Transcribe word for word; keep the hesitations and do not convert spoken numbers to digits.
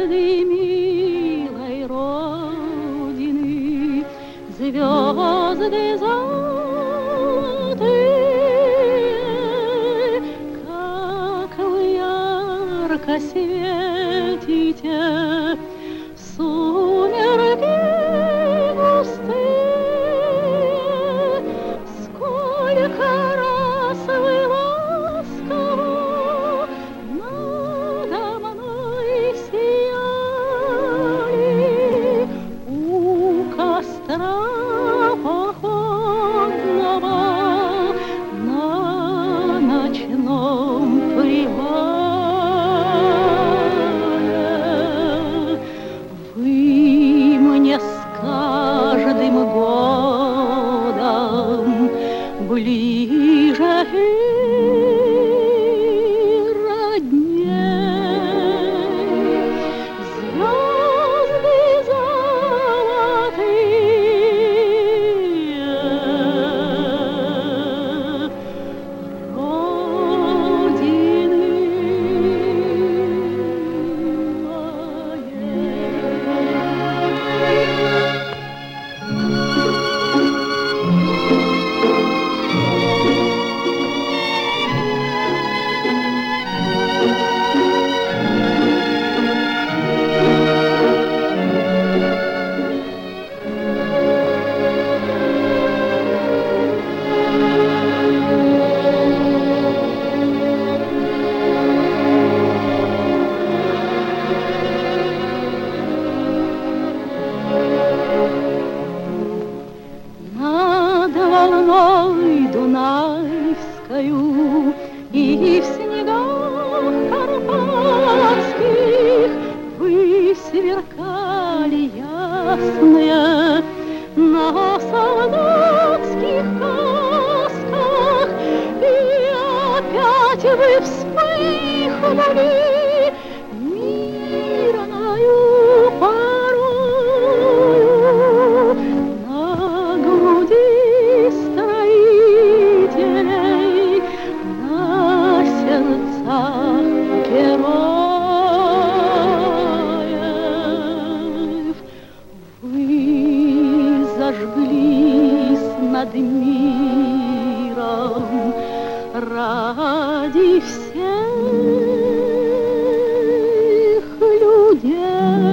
звезды милой Родины, звезды золотые, как вы ярко светите в сумерки густые, сколько раз вы ласково надо мной сияли у костра походного на ночном привале. Вы мне с каждым годом ближе и родней. Звезды золотые Родины над волной Дунайскою и в снегах карпатских вы сверкали ясные на солдатских касках, и опять вы вспыхнули мирною порою на груди строителей, на сердцах героев. Вы зажглись над миром ради всех людей.